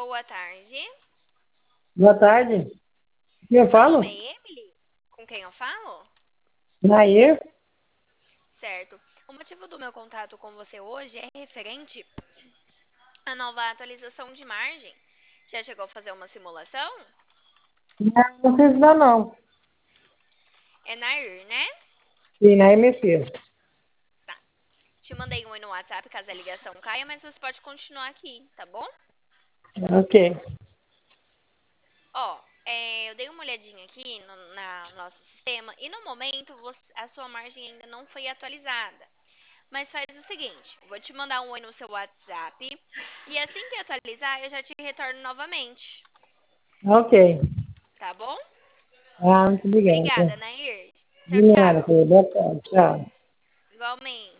Boa tarde. Boa tarde. Quem eu Meu nome falo? é Emily. Com quem eu falo? Nair? Certo. O motivo do meu contato com você hoje é referente à nova atualização de margem. Já chegou a fazer uma simulação? Não fiz ainda não. É Nair, né? Sim, Nair Messias. Tá. Te mandei um oi no WhatsApp caso a ligação caia, mas você pode continuar aqui, tá bom? Ok. Ó, eu dei uma olhadinha aqui no nosso sistema e no momento a sua margem ainda não foi atualizada. Mas faz o seguinte, vou te mandar um oi no seu WhatsApp e assim que atualizar eu já te retorno novamente, Ok. tá bom? Ah, muito obrigada. Obrigada, Nair. De Tchau, nada, tchau. querida. Boa tarde. Tchau. Igualmente.